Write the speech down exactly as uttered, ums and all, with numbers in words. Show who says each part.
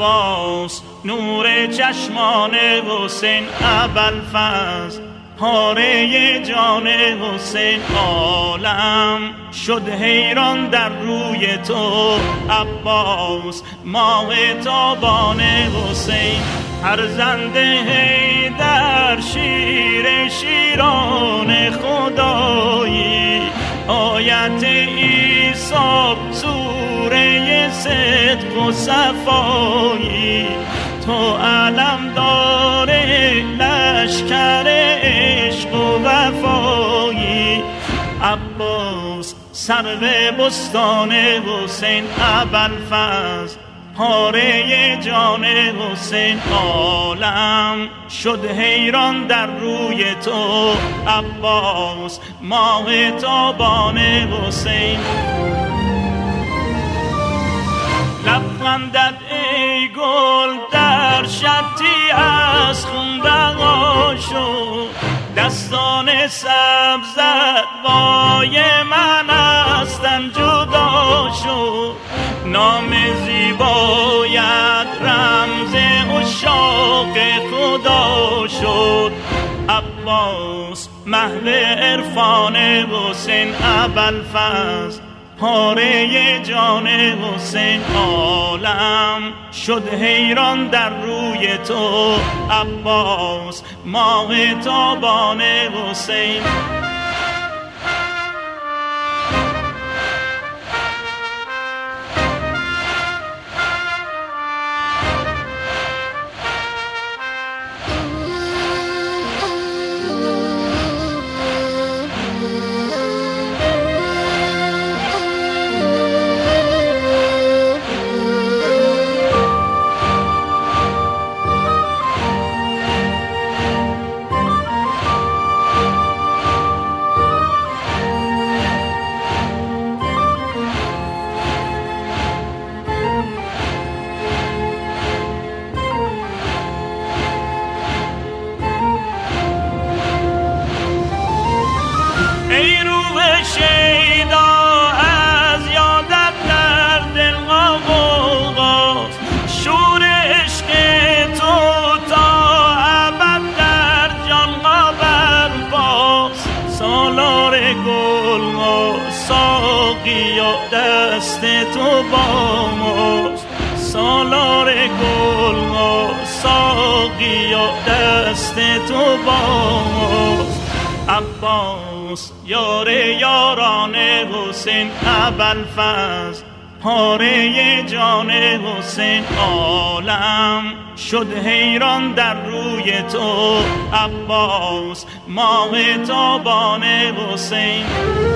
Speaker 1: عباس نور چشمان حسین ابوالفضل پاره جان حسین عالم شد حیران در روی تو عباس ماه تابان حسین فرزند حیدر شیر شیران خدایی آیت عیسی سوره صدق و صفایی تو علم داره لشکر عشق و وفایی عباس سرو بستان حسین ابوالفضل پاره جان حسین عالم شد حیران در روی تو عباس ماه تابان حسین لبخندت ای گل در شرطی از خون رها شد دستان سبزت وای من ازتن جدا شد نام زیبایت رمز عشاق خدا شد عباس محو عرفان حسین ابوالفضل پاره جان حسین عالم شد حیران در روی تو عباس ماه تابان حسین ای روح شیدا از یادت در دل غوغاست شور عشق تو تا ابد در جان برپاست سالار گل ها ساقیا دست تو با ماست سالار گل ها ساقیا دست تو با ماست عباس یار یاران حسین ابوالفضل پاره جان حسین عالم شد حیران در روی تو عباس ماه تابان حسین